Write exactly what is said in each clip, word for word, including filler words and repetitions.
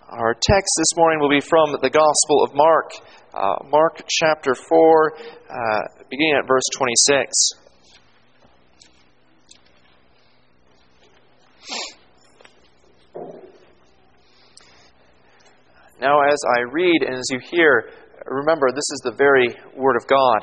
Our text this morning will be from the Gospel of Mark, uh, Mark chapter four, uh, beginning at verse twenty-six. Now, as I read and as you hear, remember this is the very Word of God.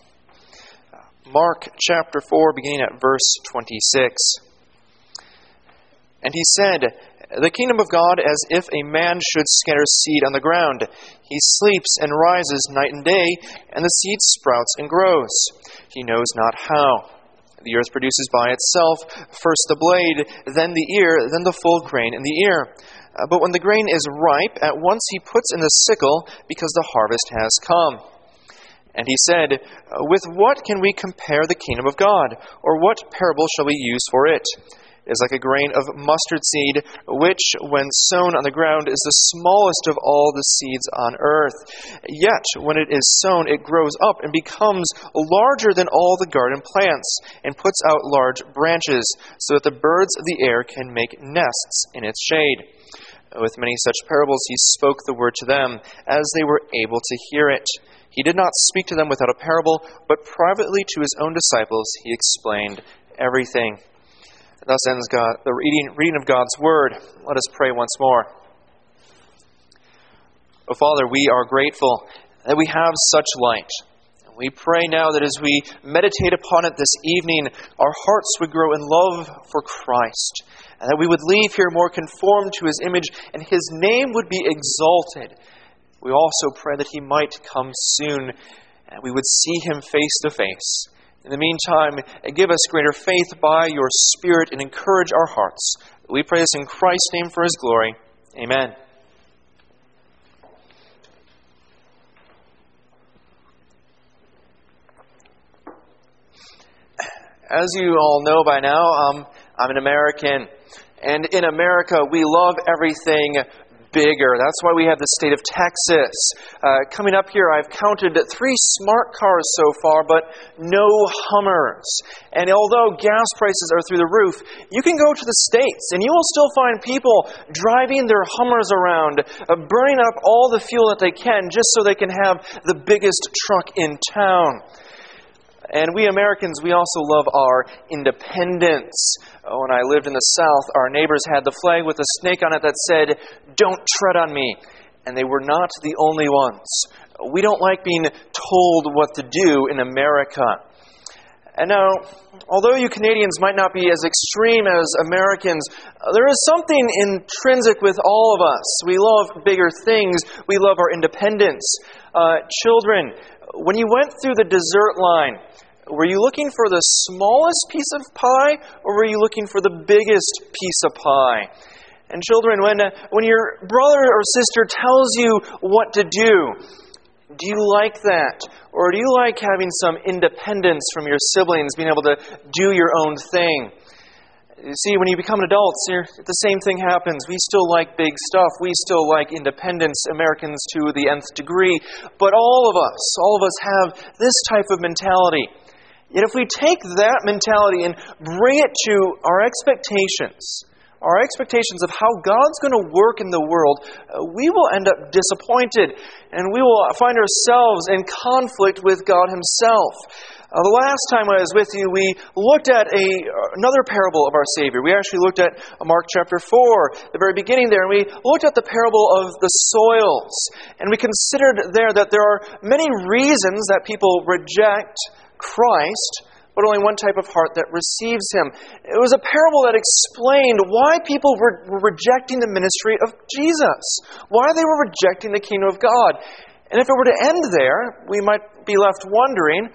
Mark chapter four, beginning at verse twenty-six. And he said, "The kingdom of God as if a man should scatter seed on the ground. He sleeps and rises night and day, and the seed sprouts and grows. He knows not how. The earth produces by itself first the blade, then the ear, then the full grain in the ear. Uh, but when the grain is ripe, at once he puts in the sickle, because the harvest has come." And he said, "With what can we compare the kingdom of God? Or what parable shall we use for it? It is like a grain of mustard seed, which, when sown on the ground, is the smallest of all the seeds on earth. Yet, when it is sown, it grows up and becomes larger than all the garden plants, and puts out large branches, so that the birds of the air can make nests in its shade." With many such parables he spoke the word to them, as they were able to hear it. He did not speak to them without a parable, but privately to his own disciples he explained everything. Thus ends God, the reading, reading of God's Word. Let us pray once more. Oh, Father, we are grateful that we have such light. We pray now that as we meditate upon it this evening, our hearts would grow in love for Christ, and that we would leave here more conformed to His image, and His name would be exalted. We also pray that He might come soon, and we would see Him face to face. In the meantime, give us greater faith by your Spirit and encourage our hearts. We pray this in Christ's name for His glory. Amen. As you all know by now, um, I'm an American. And in America, we love everything bigger. That's why we have the state of Texas. Uh, coming up here, I've counted three smart cars so far, but no Hummers. And although gas prices are through the roof, you can go to the States and you will still find people driving their Hummers around, uh, burning up all the fuel that they can just so they can have the biggest truck in town. And we Americans, we also love our independence. When I lived in the South, our neighbors had the flag with a snake on it that said, "Don't tread on me." And they were not the only ones. We don't like being told what to do in America. And now, although you Canadians might not be as extreme as Americans, there is something intrinsic with all of us. We love bigger things. We love our independence. Uh, children, when you went through the dessert line, were you looking for the smallest piece of pie, or were you looking for the biggest piece of pie? And children, when uh, when your brother or sister tells you what to do, do you like that? Or do you like having some independence from your siblings, being able to do your own thing? You see, when you become an adult, the same thing happens. We still like big stuff. We still like independence, Americans to the nth degree. But all of us, all of us have this type of mentality. Yet if we take that mentality and bring it to our expectations, our expectations of how God's going to work in the world, we will end up disappointed, and we will find ourselves in conflict with God Himself. Uh, the last time I was with you, we looked at a another parable of our Savior. We actually looked at Mark chapter four, the very beginning there, and we looked at the parable of the soils. And we considered there that there are many reasons that people reject Christ, but only one type of heart that receives Him. It was a parable that explained why people were, were rejecting the ministry of Jesus, why they were rejecting the kingdom of God. And if it were to end there, we might be left wondering,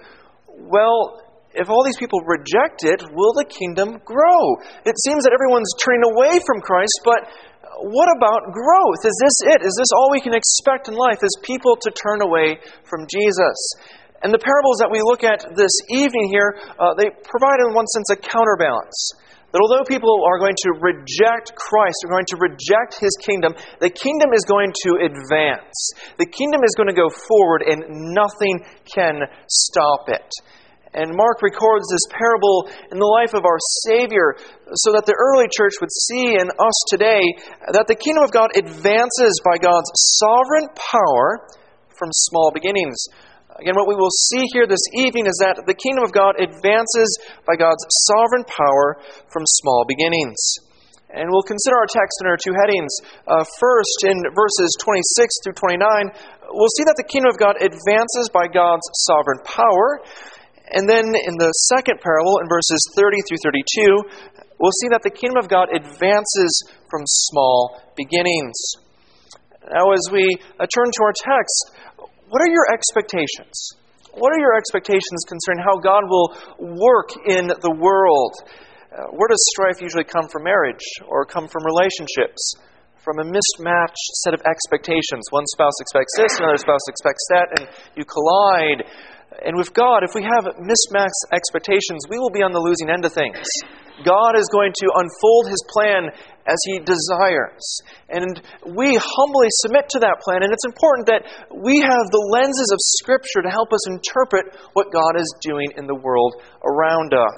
well, if all these people reject it, will the kingdom grow? It seems that everyone's turning away from Christ, but what about growth? Is this it? Is this all we can expect in life, is people to turn away from Jesus? And the parables that we look at this evening here, uh, they provide in one sense a counterbalance. That although people are going to reject Christ, are going to reject His kingdom, the kingdom is going to advance. The kingdom is going to go forward and nothing can stop it. And Mark records this parable in the life of our Savior so that the early church would see in us today that the kingdom of God advances by God's sovereign power from small beginnings. Again, what we will see here this evening is that the kingdom of God advances by God's sovereign power from small beginnings. And we'll consider our text in our two headings. Uh, first, in verses twenty-six through twenty-nine, we'll see that the kingdom of God advances by God's sovereign power. And then in the second parable, in verses thirty through thirty-two, we'll see that the kingdom of God advances from small beginnings. Now, as we uh, turn to our text, what are your expectations? What are your expectations concerning how God will work in the world? Uh, where does strife usually come from marriage or come from relationships? From a mismatched set of expectations. One spouse expects this, another spouse expects that, and you collide. And with God, if we have mismatched expectations, we will be on the losing end of things. God is going to unfold His plan as He desires. And we humbly submit to that plan. And it's important that we have the lenses of Scripture to help us interpret what God is doing in the world around us.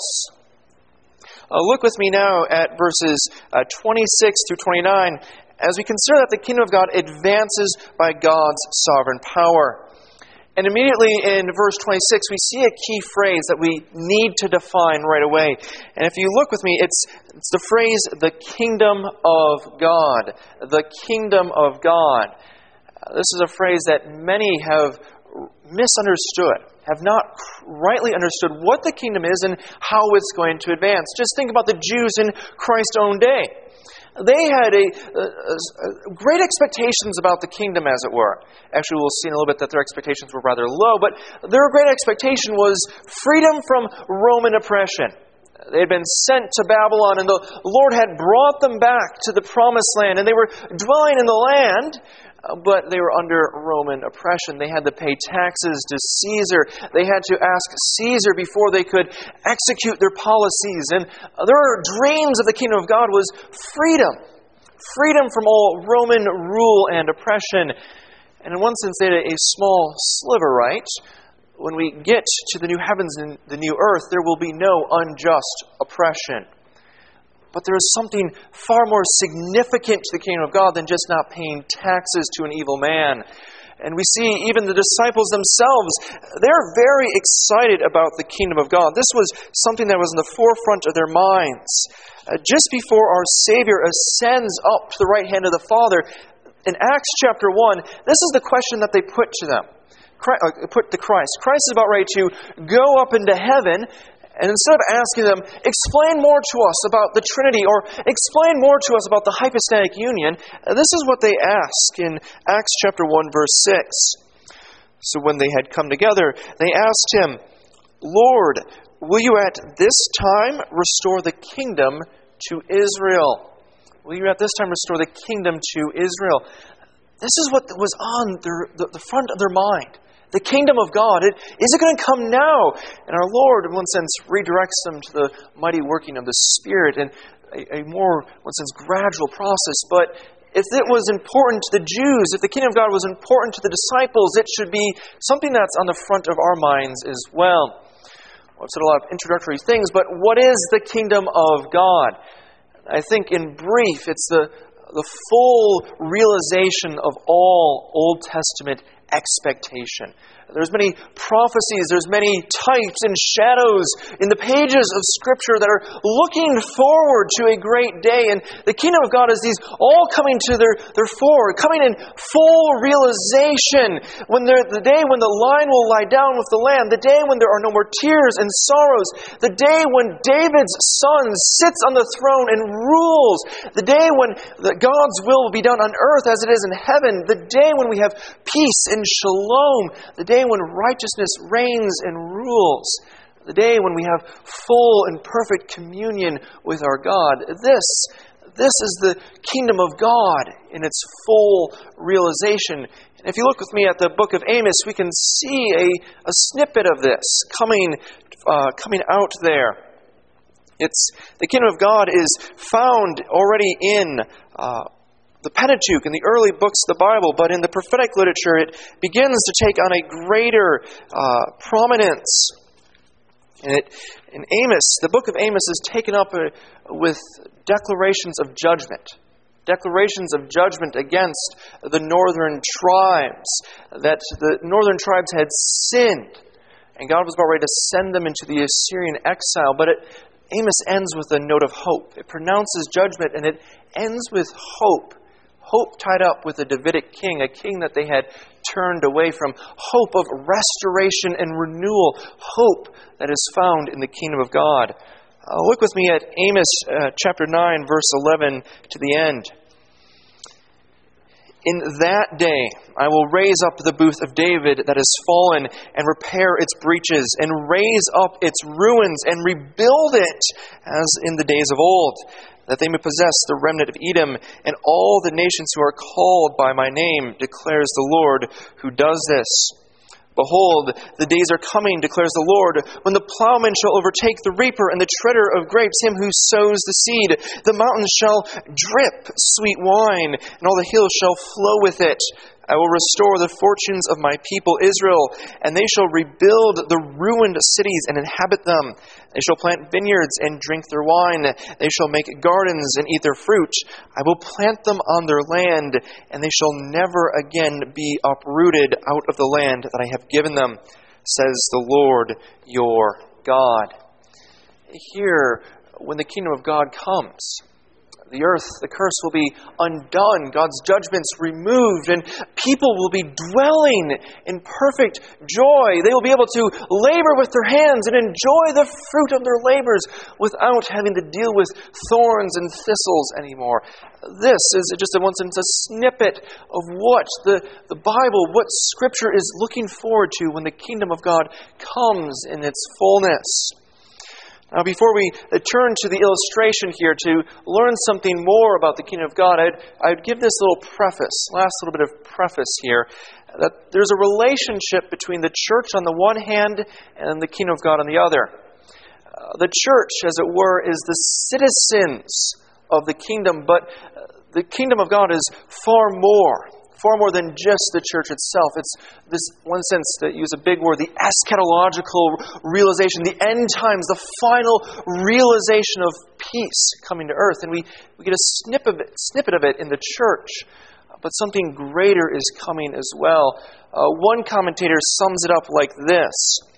Uh, look with me now at verses uh, twenty-six through twenty-nine as we consider that the kingdom of God advances by God's sovereign power. And immediately in verse twenty-six, we see a key phrase that we need to define right away. And if you look with me, it's, it's the phrase, the kingdom of God. The kingdom of God. Uh, this is a phrase that many have misunderstood, have not rightly understood what the kingdom is and how it's going to advance. Just think about the Jews in Christ's own day. They had a, a, a great expectations about the kingdom, as it were. Actually, we'll see in a little bit that their expectations were rather low, but their great expectation was freedom from Roman oppression. They had been sent to Babylon, and the Lord had brought them back to the promised land, and they were dwelling in the land, but they were under Roman oppression. They had to pay taxes to Caesar. They had to ask Caesar before they could execute their policies. And their dreams of the kingdom of God was freedom. Freedom from all Roman rule and oppression. And in one sense, they had a small sliver, right? When we get to the new heavens and the new earth, there will be no unjust oppression. But there is something far more significant to the kingdom of God than just not paying taxes to an evil man. And we see even the disciples themselves, they're very excited about the kingdom of God. This was something that was in the forefront of their minds. Uh, just before our Savior ascends up to the right hand of the Father, in Acts chapter one, this is the question that they put to them. Christ, uh, put to Christ. Christ is about ready to go up into heaven. And instead of asking them, explain more to us about the Trinity, or explain more to us about the hypostatic union, this is what they ask in Acts chapter one, verse six. So when they had come together, they asked Him, Lord, will you at this time restore the kingdom to Israel? Will you at this time restore the kingdom to Israel? This is what was on their, the, the front of their mind. The kingdom of God, it, is it going to come now? And our Lord, in one sense, redirects them to the mighty working of the Spirit and a, a more, in one sense, gradual process. But if it was important to the Jews, if the kingdom of God was important to the disciples, it should be something that's on the front of our minds as well. Well, I've said a lot of introductory things, but what is the kingdom of God? I think in brief, it's the, the full realization of all Old Testament expectation. There's many prophecies, there's many types and shadows in the pages of Scripture that are looking forward to a great day. And the kingdom of God is these all coming to their, their fore, coming in full realization. When the day when the lion will lie down with the lamb, the day when there are no more tears and sorrows, the day when David's son sits on the throne and rules, the day when the God's will will be done on earth as it is in heaven, the day when we have peace and shalom, the day when righteousness reigns and rules, the day when we have full and perfect communion with our God. This, this is the kingdom of God in its full realization. And if you look with me at the book of Amos, we can see a, a snippet of this coming, uh, coming out there. It's the kingdom of God is found already in uh, the Pentateuch, in the early books of the Bible, but in the prophetic literature, it begins to take on a greater uh, prominence. And it, in Amos, the book of Amos is taken up uh, with declarations of judgment. Declarations of judgment against the northern tribes. That the northern tribes had sinned. And God was about ready to send them into the Assyrian exile. But it, Amos ends with a note of hope. It pronounces judgment and it ends with hope. Hope tied up with a Davidic king, a king that they had turned away from. Hope of restoration and renewal. Hope that is found in the kingdom of God. Uh, look with me at Amos uh, chapter nine, verse eleven to the end. In that day I will raise up the booth of David that is fallen, and repair its breaches, and raise up its ruins, and rebuild it as in the days of old, that they may possess the remnant of Edom, and all the nations who are called by my name, declares the Lord who does this. Behold, the days are coming, declares the Lord, when the plowman shall overtake the reaper and the treader of grapes, him who sows the seed. The mountains shall drip sweet wine, and all the hills shall flow with it. I will restore the fortunes of my people Israel, and they shall rebuild the ruined cities and inhabit them. They shall plant vineyards and drink their wine. They shall make gardens and eat their fruit. I will plant them on their land, and they shall never again be uprooted out of the land that I have given them, says the Lord your God. Here, when the kingdom of God comes, the earth, the curse will be undone, God's judgments removed, and people will be dwelling in perfect joy. They will be able to labor with their hands and enjoy the fruit of their labors without having to deal with thorns and thistles anymore. This is just, in one sense, a snippet of what the, the Bible, what Scripture is looking forward to when the kingdom of God comes in its fullness. Now, before we turn to the illustration here to learn something more about the kingdom of God, I'd, I'd give this little preface, last little bit of preface here, that there's a relationship between the church on the one hand and the kingdom of God on the other. Uh, the church, as it were, is the citizens of the kingdom, but the kingdom of God is far more. Far more than just the church itself. It's this, one sense, to use a big word, the eschatological realization, the end times, the final realization of peace coming to earth. And we, we get a snip of it, snippet of it in the church. But something greater is coming as well. Uh, one commentator sums it up like this.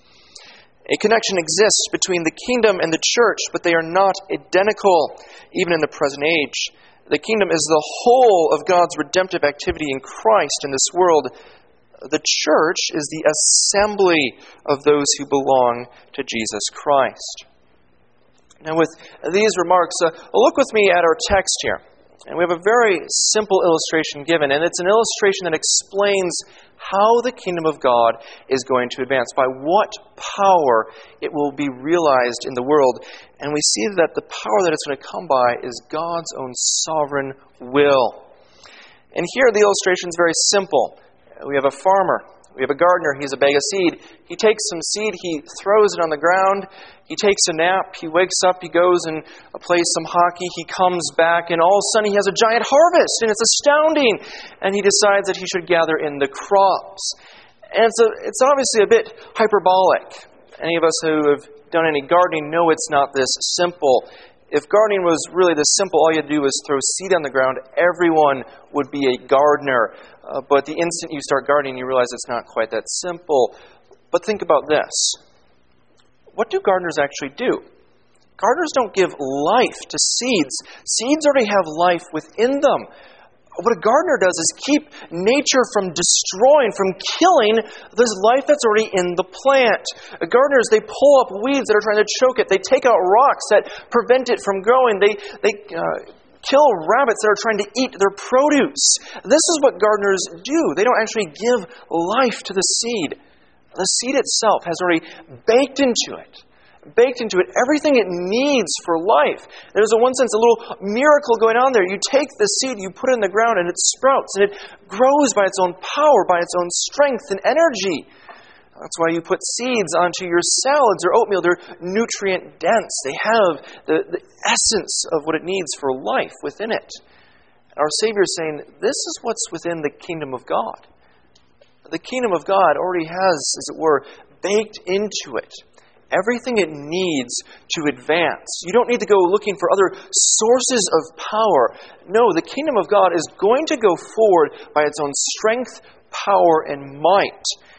A connection exists between the kingdom and the church, but they are not identical, even in the present age. The kingdom is the whole of God's redemptive activity in Christ in this world. The church is the assembly of those who belong to Jesus Christ. Now, with these remarks, uh, look with me at our text here. And we have a very simple illustration given, and it's an illustration that explains how the kingdom of God is going to advance, by what power it will be realized in the world. And we see that the power that it's going to come by is God's own sovereign will. And here the illustration is very simple. We have a farmer. We have a gardener. He has a bag of seed. He takes some seed. He throws it on the ground. He takes a nap. He wakes up. He goes and plays some hockey. He comes back, and all of a sudden he has a giant harvest, and it's astounding. And he decides that he should gather in the crops. And so it's obviously a bit hyperbolic. Any of us who have done any gardening know it's not this simple. If gardening was really this simple, all you had to do was throw seed on the ground, everyone would be a gardener. Uh, but the instant you start gardening, you realize it's not quite that simple. But think about this. What do gardeners actually do? Gardeners don't give life to seeds. Seeds already have life within them. What a gardener does is keep nature from destroying, from killing this life that's already in the plant. Gardeners, they pull up weeds that are trying to choke it. They take out rocks that prevent it from growing. They, they uh, kill rabbits that are trying to eat their produce. This is what gardeners do. They don't actually give life to the seed. The seed itself has already baked into it. baked into it everything it needs for life. There's, in one sense, a little miracle going on there. You take the seed, you put it in the ground, and it sprouts, and it grows by its own power, by its own strength and energy. That's why you put seeds onto your salads or oatmeal. They're nutrient dense. They have the, the essence of what it needs for life within it. Our Savior is saying, this is what's within the kingdom of God. The kingdom of God already has, as it were, baked into it everything it needs to advance. You don't need to go looking for other sources of power. No, the kingdom of God is going to go forward by its own strength, power, and might.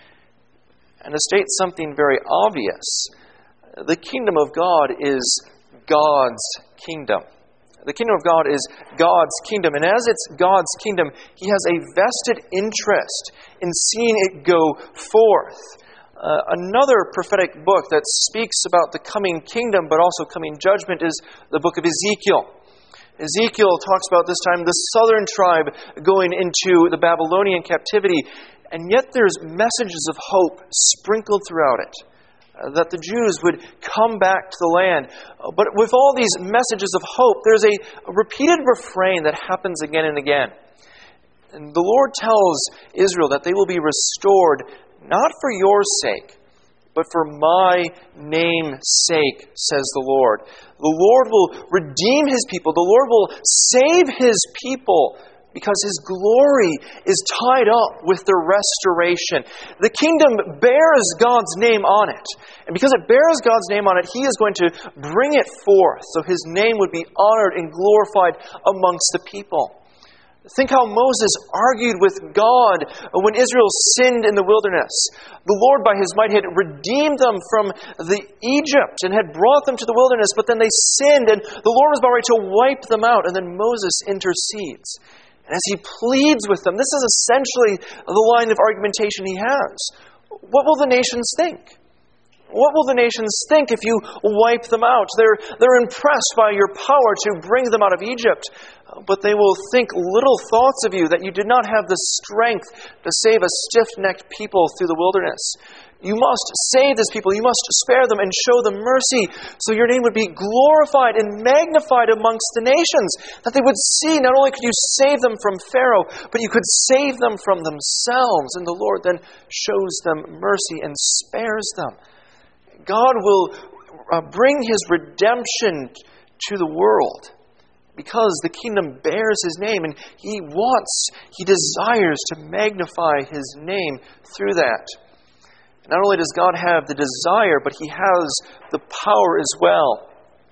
And to state something very obvious, the kingdom of God is God's kingdom. The kingdom of God is God's kingdom. And as it's God's kingdom, He has a vested interest in seeing it go forth. Uh, another prophetic book that speaks about the coming kingdom, but also coming judgment, is the book of Ezekiel. Ezekiel talks about this time the southern tribe going into the Babylonian captivity. And yet there's messages of hope sprinkled throughout it, uh, that the Jews would come back to the land. Uh, but with all these messages of hope, there's a, a repeated refrain that happens again and again. And the Lord tells Israel that they will be restored not for your sake, but for my name's sake, says the Lord. The Lord will redeem His people. The Lord will save His people, because His glory is tied up with their restoration. The kingdom bears God's name on it. And because it bears God's name on it, He is going to bring it forth, so His name would be honored and glorified amongst the people. Think how Moses argued with God when Israel sinned in the wilderness. The Lord, by His might, had redeemed them from the Egypt and had brought them to the wilderness, but then they sinned, and the Lord was about ready to wipe them out, and then Moses intercedes. And as he pleads with them, this is essentially the line of argumentation he has. What will the nations think? What will the nations think if you wipe them out? They're, they're impressed by your power to bring them out of Egypt, but they will think little thoughts of you, that you did not have the strength to save a stiff-necked people through the wilderness. You must save this people. You must spare them and show them mercy, so your name would be glorified and magnified amongst the nations, that they would see not only could you save them from Pharaoh, but you could save them from themselves. And the Lord then shows them mercy and spares them. God will uh, bring His redemption to the world, because the kingdom bears His name, and He wants, He desires to magnify His name through that. Not only does God have the desire, but He has the power as well.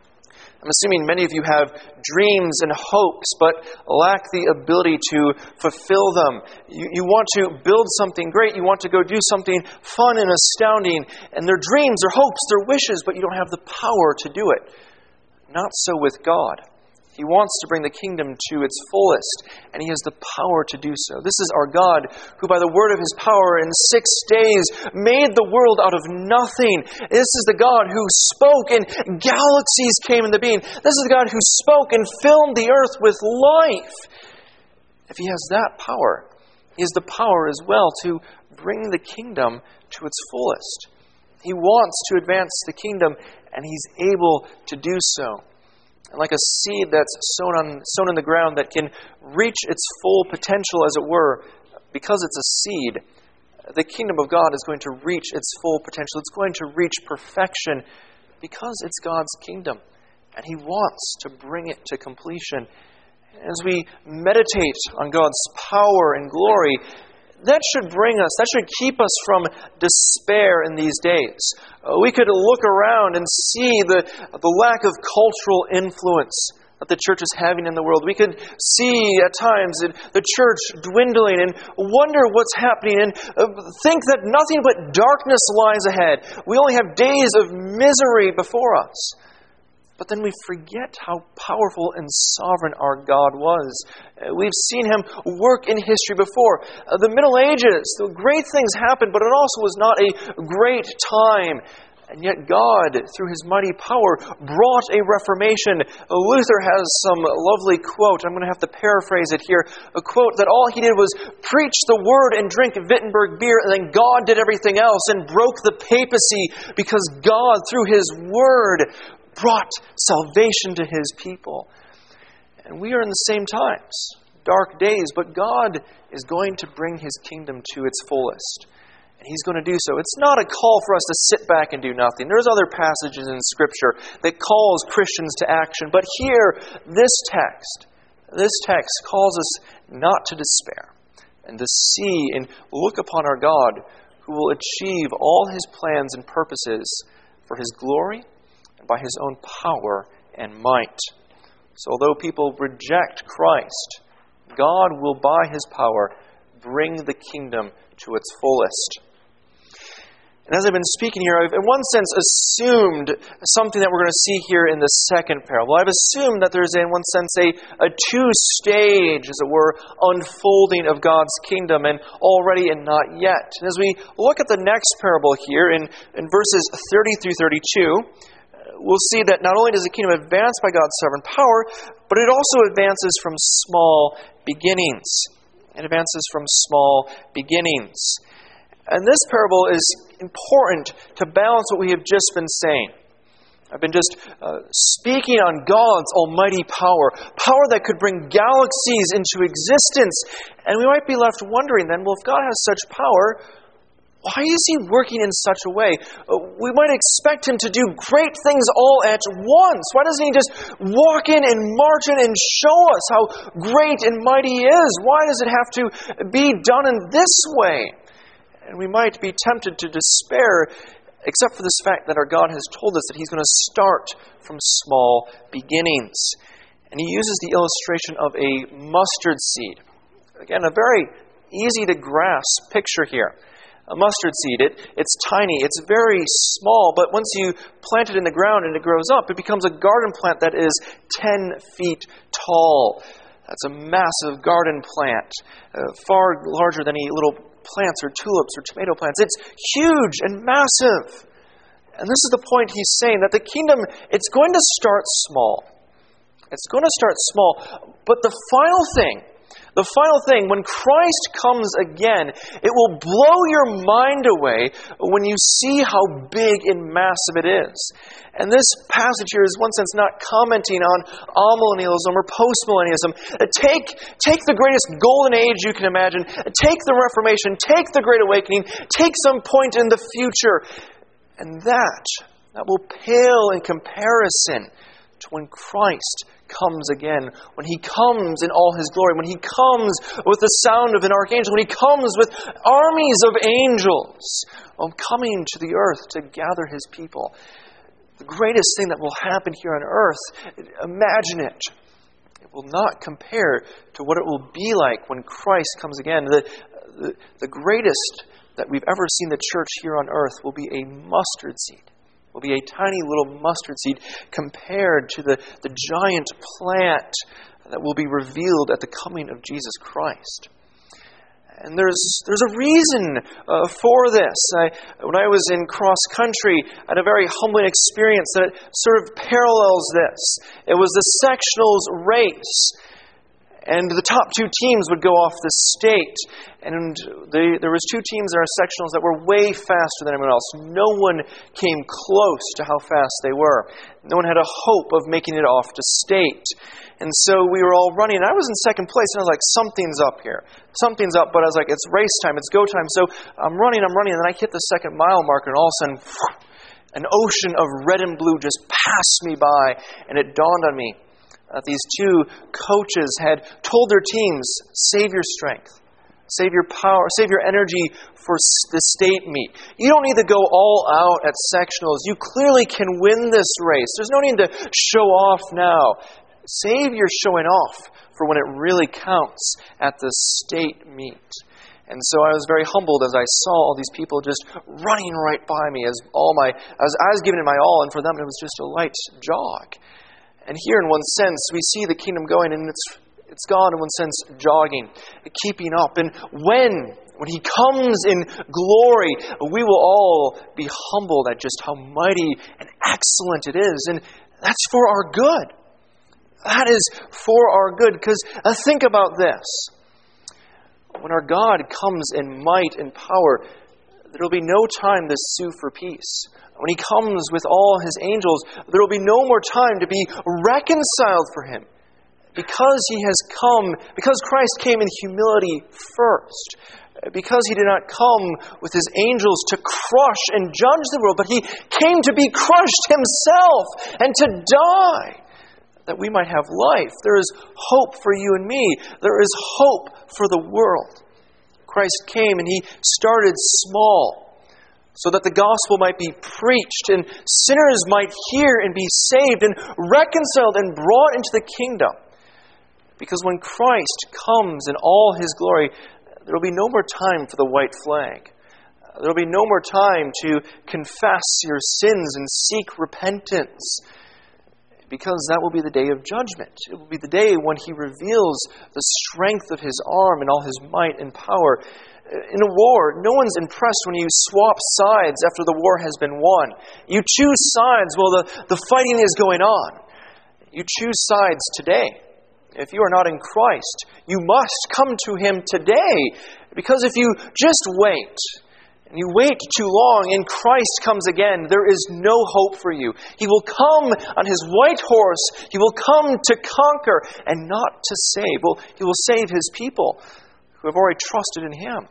I'm assuming many of you have dreams and hopes, but lack the ability to fulfill them. You, you want to build something great. You want to go do something fun and astounding. And their dreams, their hopes, their wishes, but you don't have the power to do it. Not so with God. He wants to bring the kingdom to its fullest, and He has the power to do so. This is our God, who by the word of His power in six days made the world out of nothing. This is the God who spoke and galaxies came into being. This is the God who spoke and filled the earth with life. If He has that power, He has the power as well to bring the kingdom to its fullest. He wants to advance the kingdom, and He's able to do so. Like a seed that's sown on sown in the ground that can reach its full potential, as it were, because it's a seed, the kingdom of God is going to reach its full potential. It's going to reach perfection because it's God's kingdom, and He wants to bring it to completion. As we meditate on God's power and glory, that should bring us, that should keep us from despair in these days. Uh, we could look around and see the, the lack of cultural influence that the church is having in the world. We could see at times the church dwindling and wonder what's happening and uh, think that nothing but darkness lies ahead. We only have days of misery before us. But then we forget how powerful and sovereign our God was. Uh, we've seen Him work in history before. Uh, the Middle Ages, the great things happened, but it also was not a great time. And yet God, through His mighty power, brought a reformation. Uh, Luther has some lovely quote. I'm going to have to paraphrase it here. A quote that all he did was preach the word and drink Wittenberg beer, and then God did everything else and broke the papacy, because God, through His word, brought salvation to His people. And we are in the same times, dark days, but God is going to bring His kingdom to its fullest. And He's going to do so. It's not a call for us to sit back and do nothing. There's other passages in Scripture that calls Christians to action. But here, this text, this text calls us not to despair, and to see and look upon our God, who will achieve all His plans and purposes for His glory and by His own power and might. So although people reject Christ, God will by His power bring the kingdom to its fullest. And as I've been speaking here, I've in one sense assumed something that we're going to see here in the second parable. I've assumed that there's in one sense a, a two-stage, as it were, unfolding of God's kingdom, and already and not yet. And as we look at the next parable here in, in verses thirty through thirty-two, we'll see that not only does the kingdom advance by God's sovereign power, but it also advances from small beginnings. It advances from small beginnings. And this parable is important to balance what we have just been saying. I've been just uh, speaking on God's almighty power, power that could bring galaxies into existence. And we might be left wondering then, well, if God has such power, why is He working in such a way? Uh, we might expect Him to do great things all at once. Why doesn't He just walk in and march in and show us how great and mighty He is? Why does it have to be done in this way? And we might be tempted to despair, except for this fact that our God has told us that He's going to start from small beginnings. And He uses the illustration of a mustard seed. Again, a very easy to grasp picture here. A mustard seed, it, it's tiny, it's very small, but once you plant it in the ground and it grows up, it becomes a garden plant that is ten feet tall. That's a massive garden plant, uh, far larger than any little plants or tulips or tomato plants. It's huge and massive. And this is the point He's saying, that the kingdom, it's going to start small. It's going to start small. But the final thing, the final thing, when Christ comes again, it will blow your mind away when you see how big and massive it is. And this passage here is, in one sense, not commenting on amillennialism or postmillennialism. Take, take the greatest golden age you can imagine. Take the Reformation. Take the Great Awakening. Take some point in the future. And that, that will pale in comparison to when Christ comes again, when He comes in all His glory, when He comes with the sound of an archangel, when He comes with armies of angels, oh, coming to the earth to gather His people. The greatest thing that will happen here on earth, imagine it. It will not compare to what it will be like when Christ comes again. The, the, the greatest that we've ever seen the church here on earth will be a mustard seed. Will be a tiny little mustard seed compared to the, the giant plant that will be revealed at the coming of Jesus Christ. And there's there's a reason uh, for this. I, when I was in cross country, I had a very humbling experience that sort of parallels this. It was the sectionals race. And the top two teams would go off the state. And they, there was two teams in our sectionals that were way faster than everyone else. No one came close to how fast they were. No one had a hope of making it off to state. And so we were all running. And I was in second place. And I was like, something's up here. Something's up. But I was like, it's race time. It's go time. So I'm running, I'm running. And then I hit the second mile marker. And all of a sudden, an ocean of red and blue just passed me by. And it dawned on me that these two coaches had told their teams, save your strength, save your power, save your energy for the state meet. You don't need to go all out at sectionals. You clearly can win this race. There's no need to show off now. Save your showing off for when it really counts at the state meet. And so I was very humbled as I saw all these people just running right by me as all my, as I was giving it my all, and for them it was just a light jog. And here, in one sense, we see the kingdom going, and it's it's God, in one sense, jogging, keeping up. And when, when He comes in glory, we will all be humbled at just how mighty and excellent it is. And that's for our good. That is for our good. Because uh, think about this. When our God comes in might and power, there will be no time to sue for peace. When He comes with all His angels, there will be no more time to be reconciled for Him. Because He has come, because Christ came in humility first, because He did not come with His angels to crush and judge the world, but He came to be crushed Himself and to die, that we might have life. There is hope for you and me. There is hope for the world. Christ came and He started small. so that the gospel might be preached and sinners might hear and be saved and reconciled and brought into the kingdom. Because when Christ comes in all His glory, there will be no more time for the white flag. There will be no more time to confess your sins and seek repentance, because that will be the day of judgment. It will be the day when He reveals the strength of His arm and all His might and power. In a war, no one's impressed when you swap sides after the war has been won. You choose sides while the, the fighting is going on. You choose sides today. If you are not in Christ, you must come to Him today. Because if you just wait, and you wait too long, and Christ comes again, there is no hope for you. He will come on His white horse. He will come to conquer and not to save. Well, He will save His people who have already trusted in Him.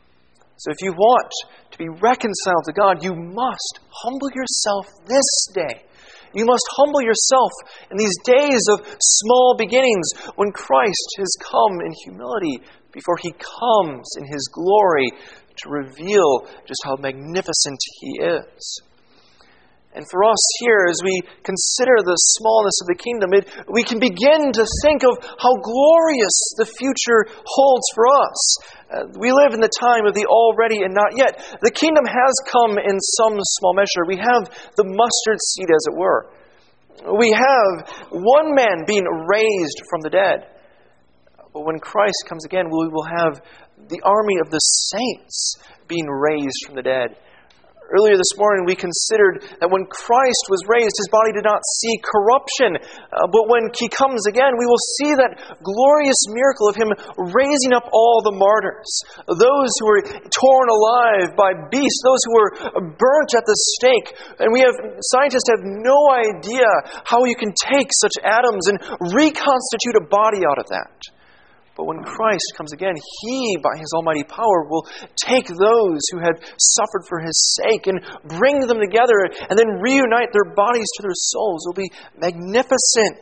So if you want to be reconciled to God, you must humble yourself this day. You must humble yourself in these days of small beginnings when Christ has come in humility before He comes in His glory to reveal just how magnificent He is. And for us here, as we consider the smallness of the kingdom, it, we can begin to think of how glorious the future holds for us. Uh, we live in the time of the already and not yet. The kingdom has come in some small measure. We have the mustard seed, as it were. We have one man being raised from the dead. But when Christ comes again, we will have the army of the saints being raised from the dead. Earlier this morning, we considered that when Christ was raised, His body did not see corruption. Uh, but when He comes again, we will see that glorious miracle of Him raising up all the martyrs. Those who were torn alive by beasts, those who were burnt at the stake. And we have, scientists have no idea how you can take such atoms and reconstitute a body out of that. But when Christ comes again, He, by His almighty power, will take those who had suffered for His sake and bring them together and then reunite their bodies to their souls. It will be magnificent.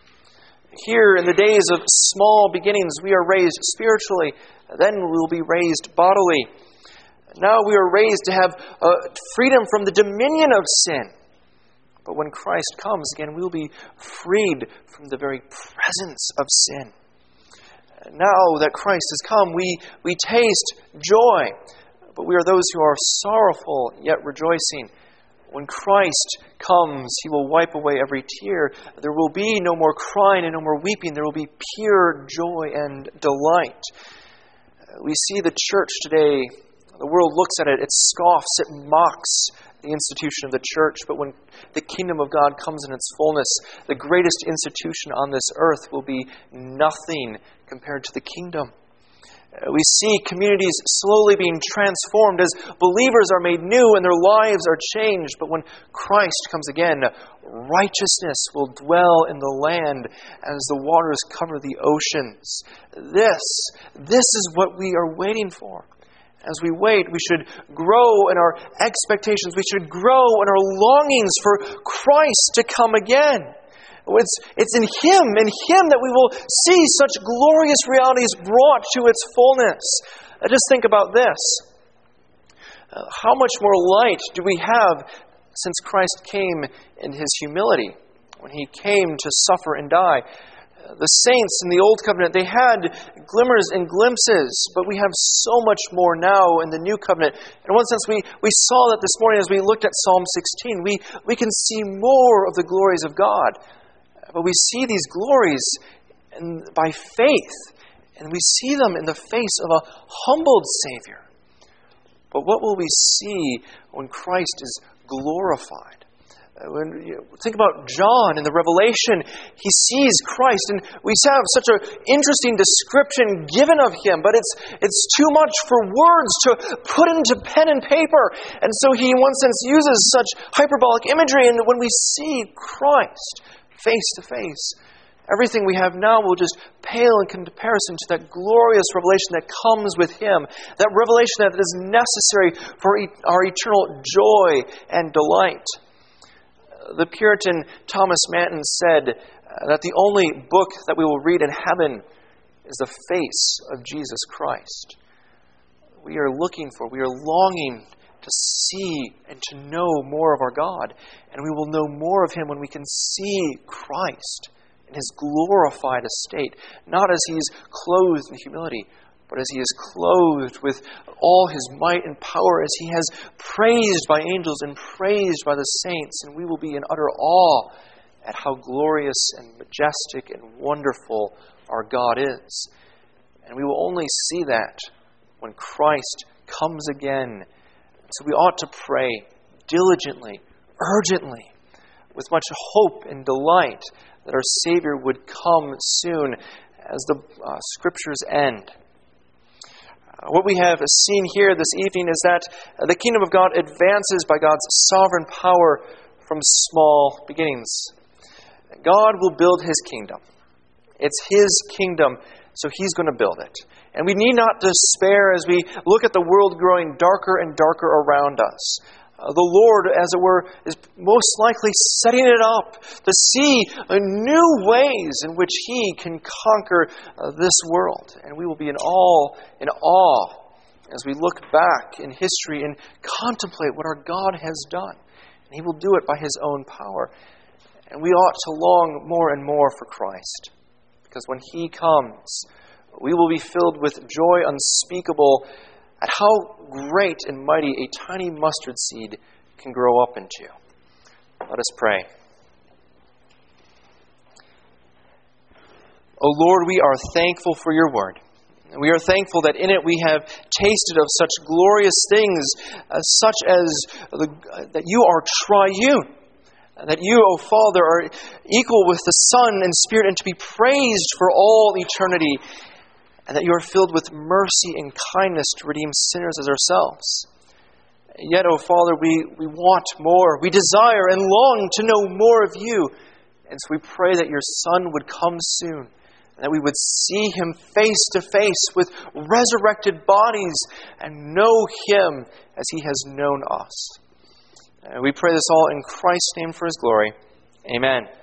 Here in the days of small beginnings, we are raised spiritually. Then we will be raised bodily. Now we are raised to have uh, freedom from the dominion of sin. But when Christ comes again, we will be freed from the very presence of sin. Now that Christ has come, we, we taste joy, but we are those who are sorrowful yet rejoicing. When Christ comes, He will wipe away every tear. There will be no more crying and no more weeping. There will be pure joy and delight. We see the church today, the world looks at it, it scoffs, it mocks the institution of the church. But when the kingdom of God comes in its fullness, the greatest institution on this earth will be nothing compared to the kingdom. We see communities slowly being transformed as believers are made new and their lives are changed. But when Christ comes again, righteousness will dwell in the land as the waters cover the oceans. This, this is what we are waiting for. As we wait, we should grow in our expectations. We should grow in our longings for Christ to come again. It's, it's in Him, in Him that we will see such glorious realities brought to its fullness. Uh, just think about this. Uh, how much more light do we have since Christ came in His humility, when He came to suffer and die? The saints in the Old Covenant, they had glimmers and glimpses, but we have so much more now in the New Covenant. In one sense, we, we saw that this morning as we looked at Psalm sixteen. We, we can see more of the glories of God, but we see these glories in, by faith, and we see them in the face of a humbled Savior. But what will we see when Christ is glorified? When you think about John in the Revelation, he sees Christ, and we have such an interesting description given of Him, but it's it's too much for words to put into pen and paper. And so he, in one sense, uses such hyperbolic imagery, and when we see Christ face to face, everything we have now will just pale in comparison to that glorious revelation that comes with Him, that revelation that is necessary for our eternal joy and delight. The Puritan Thomas Manton said that the only book that we will read in heaven is the face of Jesus Christ. We are looking for, we are longing to see and to know more of our God. And we will know more of Him when we can see Christ in His glorified estate, not as He is clothed in humility, but as He is clothed with all His might and power, as He has praised by angels and praised by the saints. And we will be in utter awe at how glorious and majestic and wonderful our God is. And we will only see that when Christ comes again. So we ought to pray diligently, urgently, with much hope and delight that our Savior would come soon as the uh, Scriptures end. Uh, what we have seen here this evening is that uh, the kingdom of God advances by God's sovereign power from small beginnings. God will build His kingdom. It's His kingdom, so He's going to build it. And we need not despair as we look at the world growing darker and darker around us. Uh, the Lord, as it were, is most likely setting it up to see uh, new ways in which He can conquer uh, this world. And we will be in awe, in awe as we look back in history and contemplate what our God has done. And He will do it by His own power. And we ought to long more and more for Christ. Because when He comes, we will be filled with joy unspeakable at how great and mighty a tiny mustard seed can grow up into. Let us pray. O Lord, we are thankful for Your word. We are thankful that in it we have tasted of such glorious things, uh, such as the, uh, that You are triune, that You, O Father, are equal with the Son and Spirit, and to be praised for all eternity, and that You are filled with mercy and kindness to redeem sinners as ourselves. Yet, O Father, we, we want more. We desire and long to know more of You. And so we pray that Your Son would come soon, and that we would see Him face to face with resurrected bodies and know Him as He has known us. And we pray this all in Christ's name for His glory. Amen.